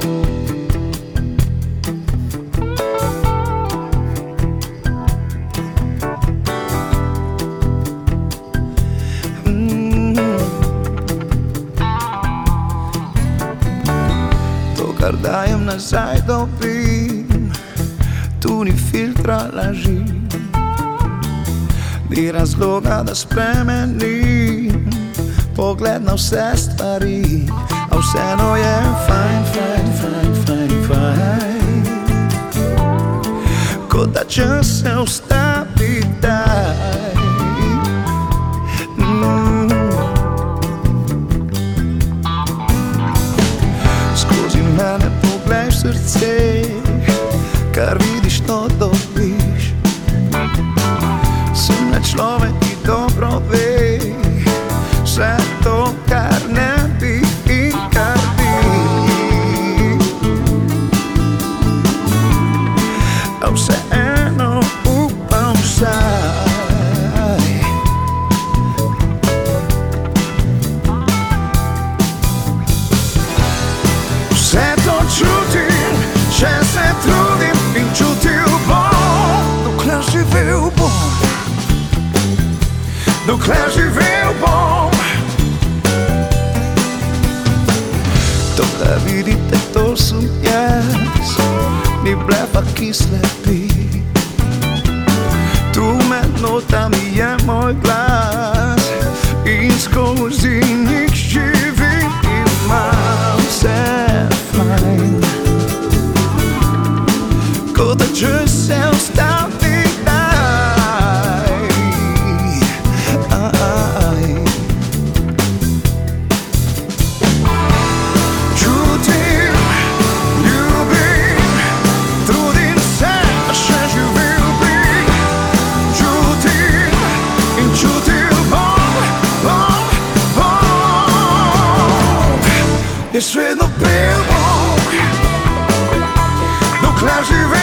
Kar dajem nazaj dobim, tu ni filtra laži, ni razloga, da spremenim pogled na vse stvari, a vseeno je fajn, fajn, fajn, fajn, fajn, kot da čas se ustavi, daj. Mene poglej v srce, kar vidiš, to dobiš. Sem le človek, ki dobro ve vse to, kar ne bi in kar bi. A vseeno upam vsaj. Vse to čutim, če se trudim in čutil bom, dokler živel bom, dokler živel bom. To, da vidite, to sem jaz, ni blefa, ki slepi. Tu med notami je moj glas in skozi njih živim, imam vse. Kot da čas se ustavi, daj. Čutim, ljubim, trudim se, a še živel bi. Čutim in čutil bom, bom, bom. Jaz vedno pel bom, dokler živim.